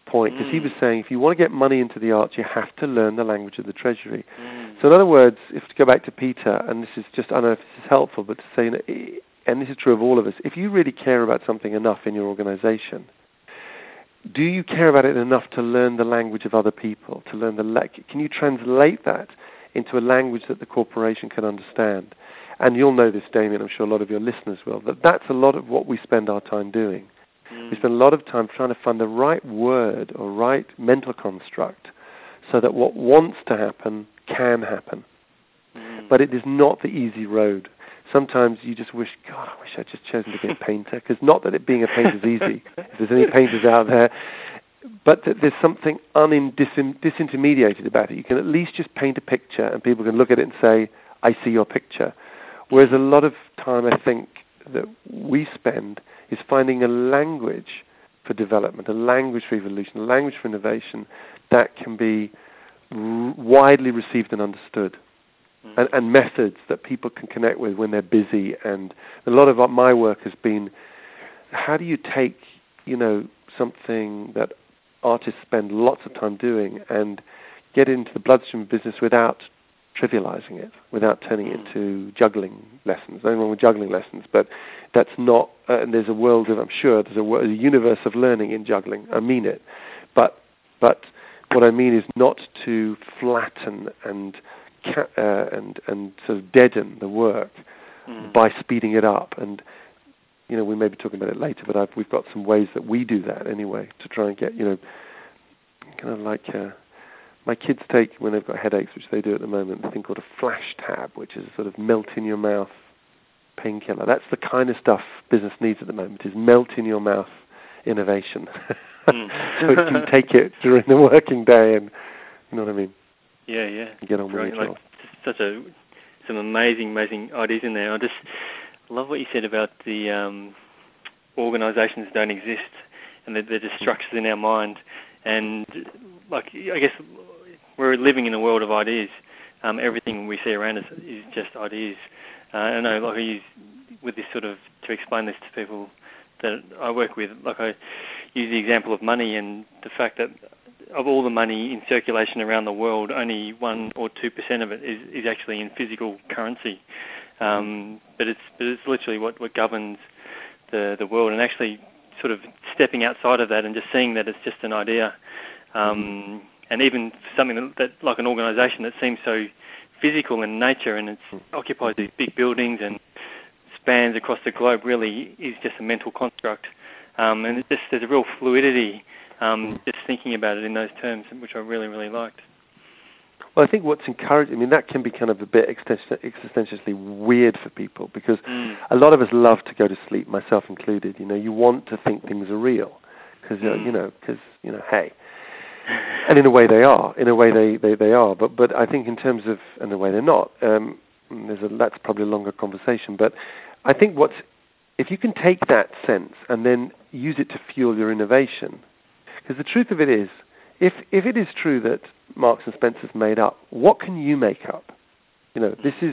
S2: point, because he was saying if you want to get money into the arts, you have to learn the language of the treasury. So in other words, if to go back to Peter, and this is just, I don't know if this is helpful, but to say, and this is true of all of us, if you really care about something enough in your organization, do you care about it enough to learn the language of other people, to learn can you translate that into a language that the corporation can understand? And you'll know this, Damien, I'm sure a lot of your listeners will, that's a lot of what we spend our time doing. We spend a lot of time trying to find the right word or right mental construct so that what wants to happen can happen. But it is not the easy road. Sometimes you just wish, God, I wish I'd just chosen to be a painter, because not that being a painter is easy, if there's any painters out there, but that there's something disintermediated about it. You can at least just paint a picture and people can look at it and say, I see your picture. Whereas a lot of time I think that we spend is finding a language for development, a language for evolution, a language for innovation that can be widely received and understood. And methods that people can connect with when they're busy. And a lot of my work has been, how do you take, something that artists spend lots of time doing and get into the bloodstream of business without trivializing it, without turning it into juggling lessons. Nothing wrong with juggling lessons, but that's not, and there's a world of, I'm sure, there's a universe of learning in juggling. I mean it. But what I mean is not to flatten and sort of deaden the work by speeding it up. And we may be talking about it later, but we've got some ways that we do that anyway to try and get kind of like my kids take, when they've got headaches, which they do at the moment, a thing called a flash tab, which is a sort of melt in your mouth painkiller. That's the kind of stuff business needs at the moment, is melt in your mouth innovation. So it can take it during the working day, and you know what I mean.
S1: Yeah.
S2: Get on with your job.
S1: Some amazing ideas in there. I just love what you said about the organisations that don't exist and they're just structures in our mind. And I guess we're living in a world of ideas. Everything we see around us is just ideas. I know, I use with this sort of to explain this to people that I work with. I use the example of money and the fact that of all the money in circulation around the world, only 1 or 2% of it is actually in physical currency. But it's literally what governs the world, and actually sort of stepping outside of that and just seeing that it's just an idea. And even something that like an organisation that seems so physical in nature and it occupies these big buildings and spans across the globe, really is just a mental construct. And there's a real fluidity just thinking about it in those terms, which I really, really liked.
S2: Well, I think what's encouraging, that can be kind of a bit existentially weird for people, because a lot of us love to go to sleep, myself included. You want to think things are real, because hey. And in a way they are. In a way they are. But I think in terms of, in a way they're not. That's probably a longer conversation. But I think if you can take that sense and then use it to fuel your innovation, because the truth of it is, if it is true that Marks and Spencer's made up, what can you make up? This is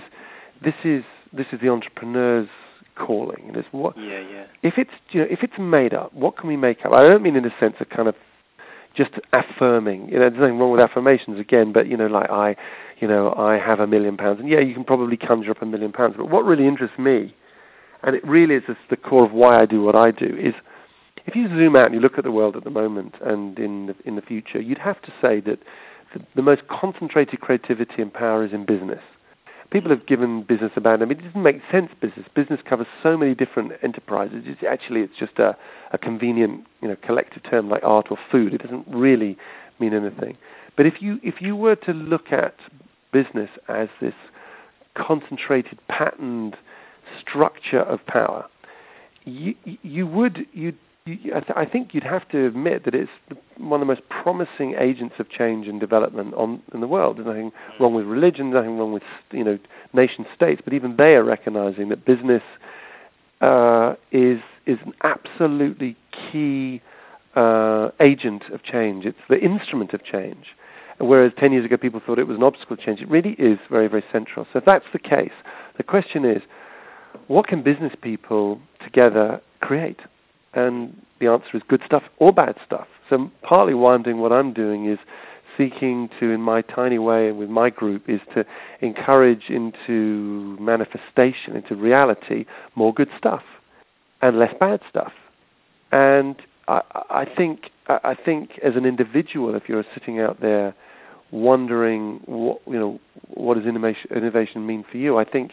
S2: the entrepreneur's calling. If it's made up, what can we make up? I don't mean in the sense of kind of just affirming. There's nothing wrong with affirmations again, but like I have £1 million, and you can probably conjure up £1 million. But what really interests me, and it really is the core of why I do what I do, is if you zoom out and you look at the world at the moment and in the future, you'd have to say that the most concentrated creativity and power is in business. People have given business a bad name. It doesn't make sense, business. Business covers so many different enterprises. It's just a convenient, collective term like art or food. It doesn't really mean anything. But if you were to look at business as this concentrated, patterned structure of power, I think you'd have to admit that it's one of the most promising agents of change and development in the world. There's nothing wrong with religion, nothing wrong with nation states, but even they are recognizing that business is an absolutely key agent of change. It's the instrument of change. Whereas 10 years ago people thought it was an obstacle to change, it really is very, very central. So if that's the case, the question is, what can business people together create? And the answer is good stuff or bad stuff. So partly why I'm doing what I'm doing is seeking to, in my tiny way and with my group, is to encourage into manifestation, into reality, more good stuff and less bad stuff. And I think as an individual, if you're sitting out there wondering what does innovation mean for you, I think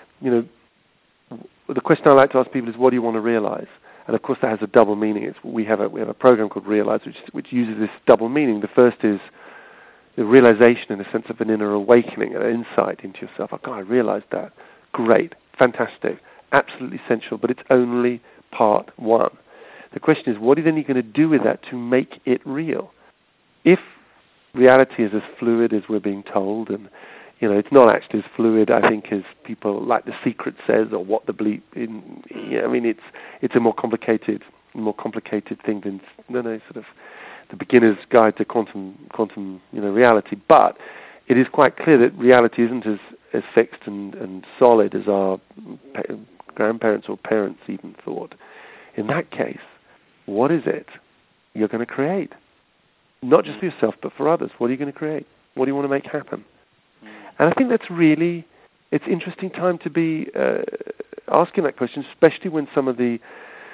S2: the question I like to ask people is, what do you want to realize? And of course, that has a double meaning. We have a program called Realize, which uses this double meaning. The first is the realization in a sense of an inner awakening, an insight into yourself. Oh, God, I realized that. Great, fantastic, absolutely essential, but it's only part one. The question is, what are then you going to do with that to make it real? If reality is as fluid as we're being told, and it's not actually as fluid, I think, as people like The Secret says, or what the bleep. It's a more complicated thing than sort of the beginner's guide to quantum reality. But it is quite clear that reality isn't as fixed and solid as our grandparents or parents even thought. In that case, what is it you're going to create? Not just for yourself, but for others. What are you going to create? What do you want to make happen? And I think that's really, it's an interesting time to be asking that question, especially when some of the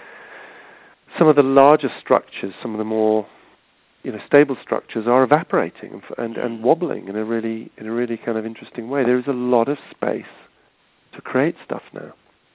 S2: larger structures, some of the more stable structures are evaporating and wobbling in a really kind of interesting way. There is a lot of space to create stuff now.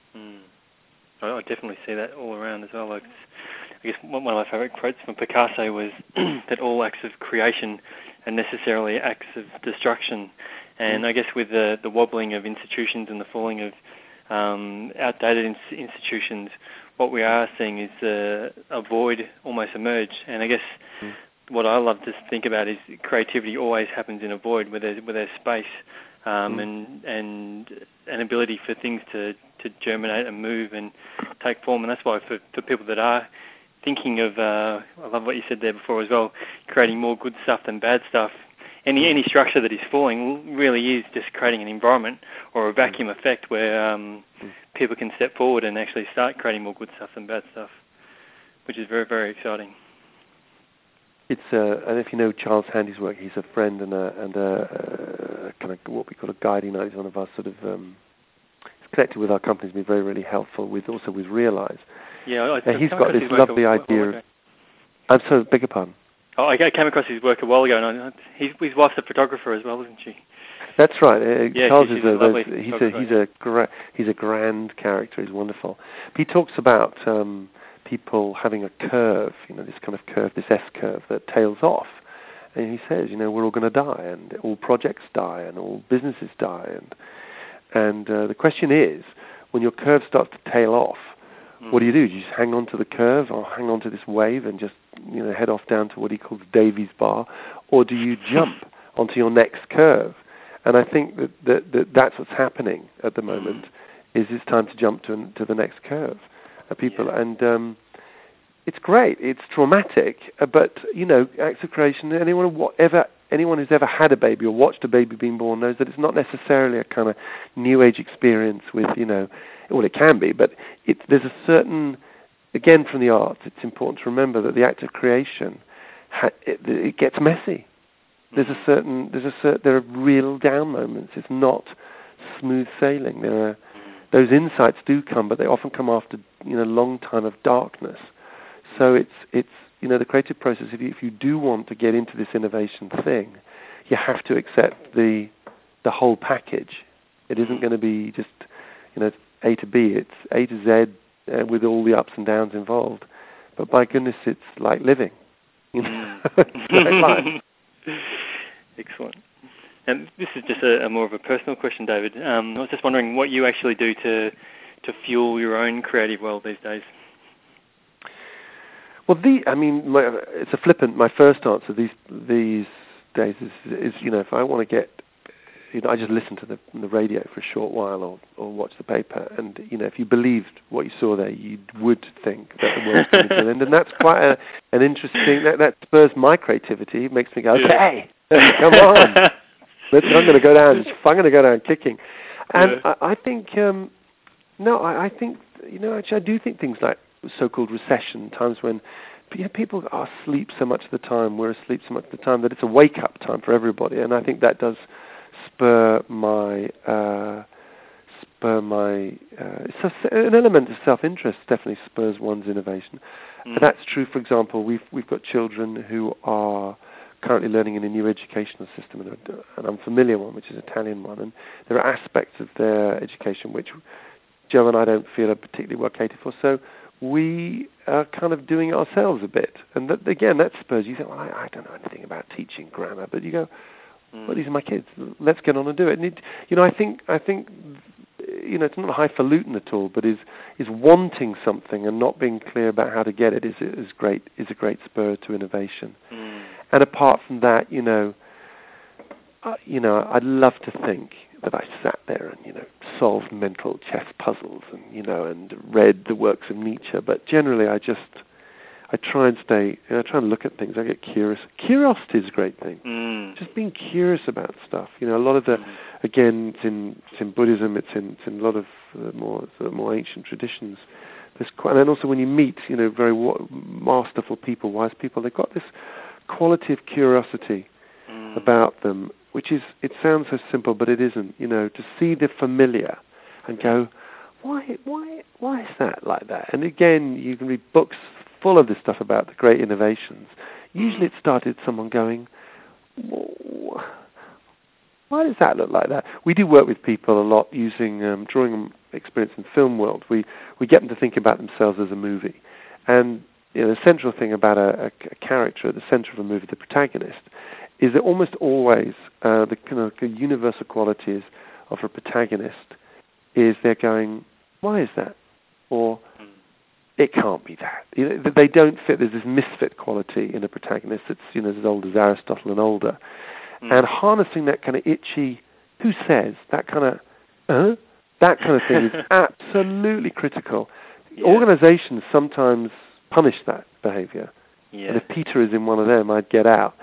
S1: I definitely see that all around as well. I guess one of my favourite quotes from Picasso was that all acts of creation are necessarily acts of destruction. And I guess with the wobbling of institutions and the falling of outdated institutions, what we are seeing is a void almost emerge. And I guess what I love to think about is creativity always happens in a void where there's space and an ability for things to germinate and move and take form. And that's why for people that are thinking of, I love what you said there before as well, creating more good stuff than bad stuff. Any structure that is falling really is just creating an environment or a vacuum effect where people can step forward and actually start creating more good stuff than bad stuff, which is very, very exciting.
S2: It's and if you know Charles Handy's work, he's a friend and a kind of what we call a guiding light. He's one of our sort of he's connected with our company. He's been very, really helpful with Realize.
S1: Yeah,
S2: he's got this lovely idea. I'm sorry, beg your pardon.
S1: Oh, I came across his work a while ago, and his wife's a photographer as well, isn't she?
S2: That's right. Charles is he's a grand character. He's wonderful. He talks about people having a curve, this kind of curve, this S curve that tails off, and he says, we're all going to die, and all projects die, and all businesses die, and the question is, when your curve starts to tail off, what do? You just hang on to the curve or hang on to this wave and just head off down to what he calls Davy's Bar, or do you jump onto your next curve? And I think that's what's happening at the moment. Is it's time to jump to the next curve. And it's great. It's traumatic, but acts of creation. Anyone who's ever had a baby or watched a baby being born knows that it's not necessarily a kind of new age experience with well, it can be, but there's a certain, again from the arts, it's important to remember that the act of creation it gets messy. There are real down moments. It's not smooth sailing. Those insights do come, but they often come after a long time of darkness. So it's the creative process. If you do want to get into this innovation thing, you have to accept the whole package. It isn't going to be just A to B. It's A to Z with all the ups and downs involved. But by goodness, it's like living. It's like life.
S1: Excellent. And this is just a more of a personal question, David. I was just wondering what you actually do to fuel your own creative world these days.
S2: Well, it's a flippant. My first answer these days is if I want to get, I just listen to the radio for a short while or watch the paper, and if you believed what you saw there, you would think that the world's coming to an end, and that's quite an interesting. That spurs my creativity. It makes me go, okay, come on, I'm going to go down. I'm going to go down kicking, and I think I think actually I do think things like so-called recession, times when people are asleep so much of the time, we're asleep so much of the time, that it's a wake-up time for everybody. And I think that does spur my an element of self-interest definitely spurs one's innovation. And that's true, for example, we've got children who are currently learning in a new educational system, an unfamiliar one, which is an Italian one, and there are aspects of their education which Joe and I don't feel are particularly well catered for, so we are kind of doing it ourselves a bit. And that, again, that spurs you think, well, I don't know anything about teaching grammar, but you go, well, these are my kids, let's get on and do it. And I think it's not highfalutin at all, but is wanting something and not being clear about how to get it is a great spur to innovation. And apart from that, I'd love to think that I sat there and solved mental chess puzzles and read the works of Nietzsche. But generally, I try and look at things. I get curious. Curiosity is a great thing. Just being curious about stuff. A lot of again, it's in Buddhism. It's in a lot of more ancient traditions. And then also when you meet, very masterful people, wise people, they've got this quality of curiosity about them, which is, it sounds so simple, but it isn't. To see the familiar and go, why is that like that? And again, you can read books full of this stuff about the great innovations. Usually it started someone going, why does that look like that? We do work with people a lot using drawing experience in film world. We get them to think about themselves as a movie. And the central thing about a character at the center of a movie, the protagonist, is that almost always the kind of universal qualities of a protagonist is they're going, why is that? Or it can't be that. They don't fit. There's this misfit quality in a protagonist that's as old as Aristotle and older. And harnessing that kind of itchy, who says, that kind of thing is absolutely critical. Yeah. Organizations sometimes punish that behavior. Yeah. And if Peter is in one of them, I'd get out.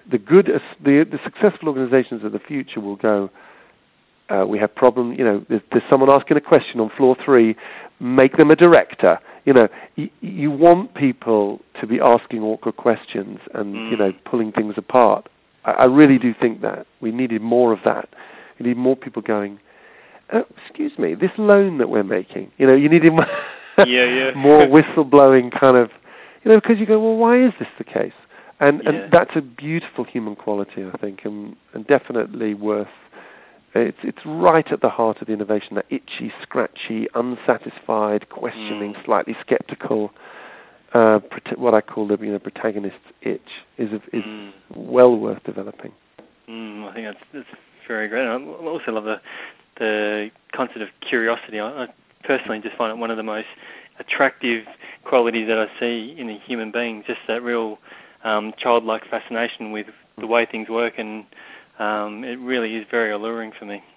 S2: The successful organizations of the future will go, we have problem, there's someone asking a question on floor 3, make them a director. You want people to be asking awkward questions and, pulling things apart. I really do think that we needed more of that. We need more people going, excuse me, this loan that we're making, you needed more, more whistleblowing kind of, because you go, well, why is this the case? And that's a beautiful human quality, I think, and definitely worth. It's right at the heart of the innovation. That itchy, scratchy, unsatisfied, questioning, slightly skeptical, what I call the protagonist's itch is well worth developing.
S1: I think that's very great. I also love the concept of curiosity. I personally just find it one of the most attractive qualities that I see in a human being. Just that real childlike fascination with the way things work, and it really is very alluring for me.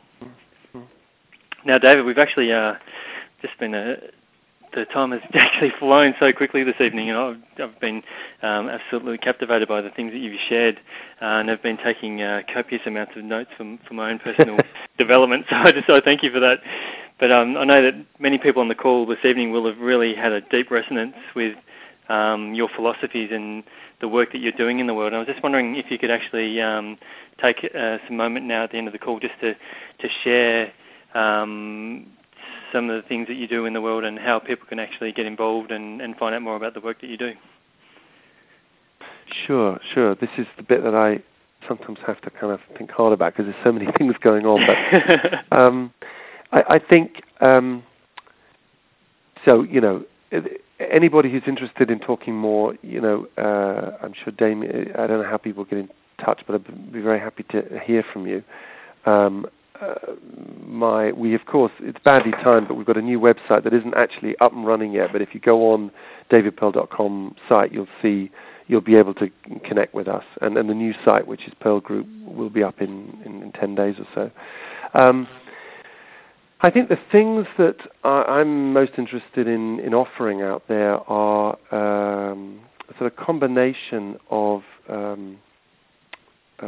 S1: Now, David, we've actually just been the time has actually flown so quickly this evening, and I've been absolutely captivated by the things that you've shared, and I've been taking copious amounts of notes for my own personal development. So thank you for that. But I know that many people on the call this evening will have really had a deep resonance with your philosophies and the work that you're doing in the world. And I was just wondering if you could actually take some moment now at the end of the call just to share some of the things that you do in the world and how people can actually get involved and find out more about the work that you do.
S2: Sure. This is the bit that I sometimes have to kind of think hard about because there's so many things going on. But I think, anybody who's interested in talking more, I'm sure Damien, I don't know how people get in touch, but I'd be very happy to hear from you. We of course, it's badly timed, but we've got a new website that isn't actually up and running yet. But if you go on davidpearl.com site, you'll be able to connect with us. And the new site, which is Pearl Group, will be up in 10 days or so. I think the things that I'm most interested in offering out there are a sort of combination of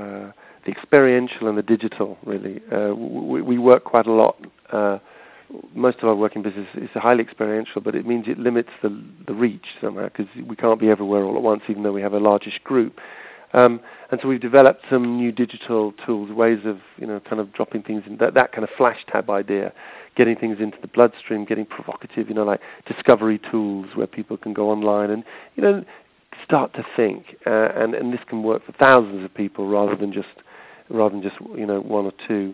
S2: the experiential and the digital, really. We work quite a lot most of our work in business is highly experiential, but it means it limits the reach somehow, because we can't be everywhere all at once, even though we have a largish group. And so we've developed some new digital tools, ways of, kind of dropping things in, that kind of flash tab idea, getting things into the bloodstream, getting provocative, like discovery tools where people can go online and, start to think. And this can work for thousands of people rather than just one or two.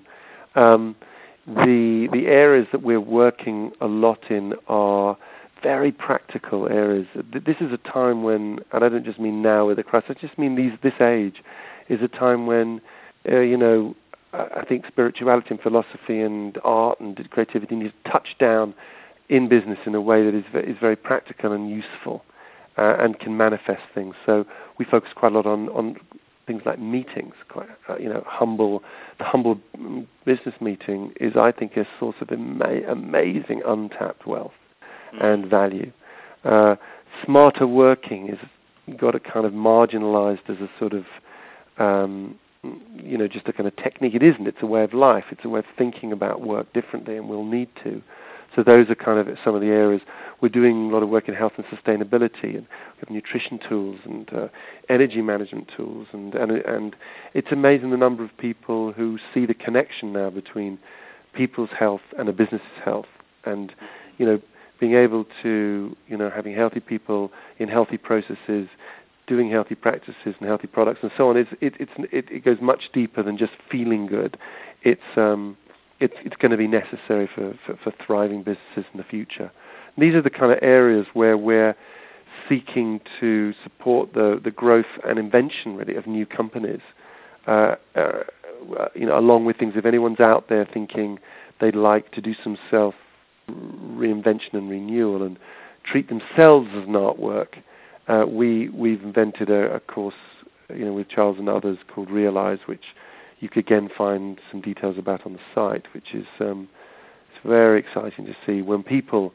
S2: The areas that we're working a lot in are very practical areas. This is a time when, and I don't just mean now with the crisis, I just mean this age is a time when, I think spirituality and philosophy and art and creativity need to touch down in business in a way that is very practical and useful and can manifest things. So we focus quite a lot on things like meetings. Quite, the humble business meeting is, I think, a source of amazing untapped wealth and value. Smarter working is got it kind of marginalized as a sort of, just a kind of technique. It isn't. It's a way of life. It's a way of thinking about work differently, and we'll need to. So those are kind of some of the areas. We're doing a lot of work in health and sustainability, and we have nutrition tools and energy management tools, and it's amazing the number of people who see the connection now between people's health and a business's health, and being able to having healthy people in healthy processes, doing healthy practices and healthy products and so on. It goes much deeper than just feeling good. It's going to be necessary for thriving businesses in the future. And these are the kind of areas where we're seeking to support the growth and invention, really, of new companies. Along with things, if anyone's out there thinking they'd like to do some self-reinvention and renewal and treat themselves as an artwork, we've invented a course, with Charles and others called Realize, which you could again find some details about on the site, which is it's very exciting to see when people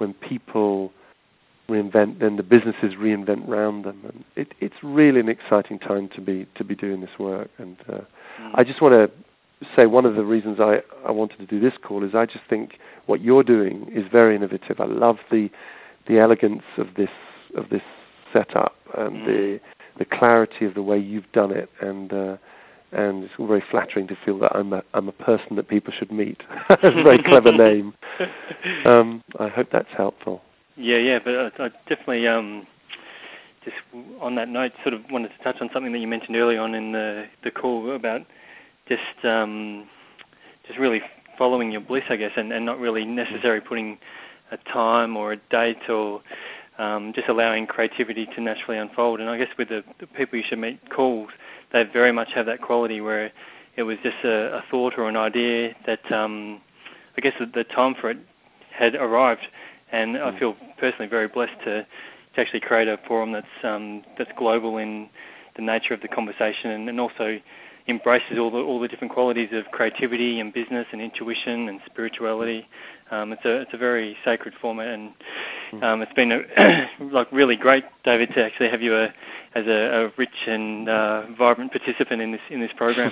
S2: reinvent, then the businesses reinvent around them, and it's really an exciting time to be doing this work. And I just want to say one of the reasons I wanted to do this call is I just think what you're doing is very innovative. I love the elegance of this setup and the clarity of the way you've done it, and it's all very flattering to feel that I'm a person that people should meet. It's a very clever name. I hope that's helpful.
S1: Yeah, but I definitely just on that note, sort of wanted to touch on something that you mentioned early on in the call about just really following your bliss, I guess, and not really necessarily putting a time or a date or just allowing creativity to naturally unfold. And I guess with the People You Should Meet calls, they very much have that quality where it was just a thought or an idea that I guess the time for it had arrived. And I feel personally very blessed to actually create a forum that's global in the nature of the conversation, and also embraces all the different qualities of creativity and business and intuition and spirituality. It's a very sacred format, and it's been really great, David, to actually have you as a rich and vibrant participant in this program.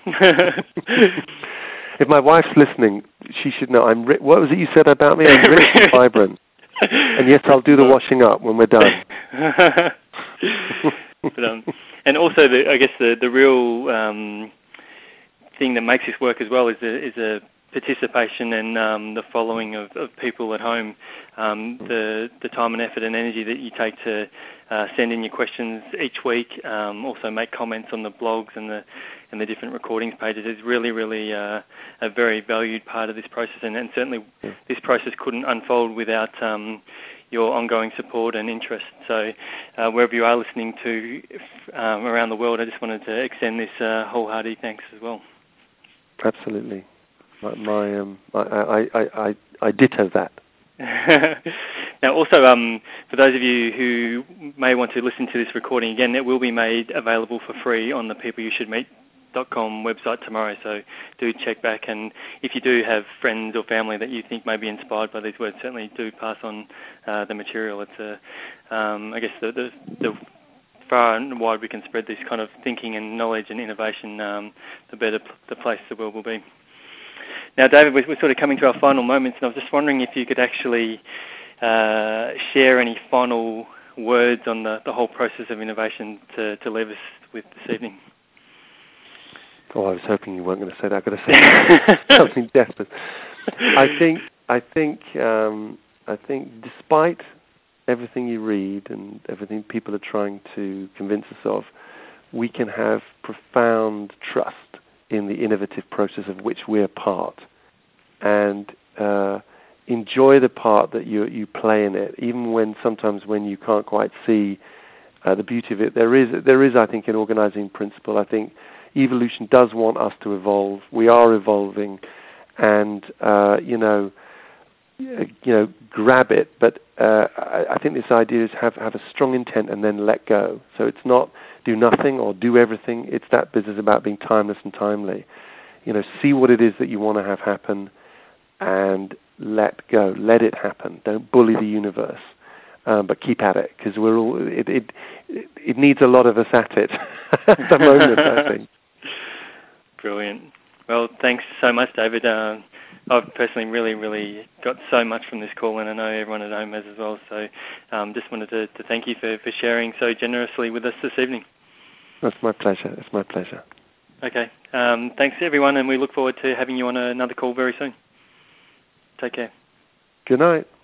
S2: If my wife's listening, she should know what was it you said about me? I'm rich and vibrant. And yes, I'll do the washing up when we're done.
S1: But, and also, I guess the real thing that makes this work as well is a participation and the following of people at home. The time and effort and energy that you take to send in your questions each week, also make comments on the blogs and the different recordings pages is really, really a very valued part of this process. And certainly this process couldn't unfold without your ongoing support and interest. So wherever you are listening to around the world, I just wanted to extend this wholehearted thanks as well.
S2: Absolutely. I ditto that.
S1: Now, also, for those of you who may want to listen to this recording again, it will be made available for free on the peopleyoushouldmeet.com website tomorrow, so do check back. And if you do have friends or family that you think may be inspired by these words, certainly do pass on the material. It's I guess the far and wide we can spread this kind of thinking and knowledge and innovation, the better the place the world will be. Now, David, we're sort of coming to our final moments, and I was just wondering if you could actually share any final words on the whole process of innovation to leave us with this evening.
S2: Oh, I was hoping you weren't going to say that. I've got to say something desperate. I think despite everything you read and everything people are trying to convince us of, we can have profound trust in the innovative process of which we're part, and enjoy the part that you play in it, even when sometimes when you can't quite see the beauty of it. There is, I think, an organizing principle. I think evolution does want us to evolve. We are evolving, and grab it. But I think this idea is have a strong intent and then let go. So it's not do nothing or do everything. It's that business about being timeless and timely. See what it is that you want to have happen, and let go. Let it happen. Don't bully the universe, but keep at it, because we're all. It needs a lot of us at it at the moment, I think.
S1: Brilliant. Well, thanks so much, David. I've personally really got so much from this call, and I know everyone at home has as well. So just wanted to thank you for sharing so generously with us this evening.
S2: That's my pleasure. It's my pleasure.
S1: Okay. Thanks, everyone, and we look forward to having you on another call very soon. Take care.
S2: Good night.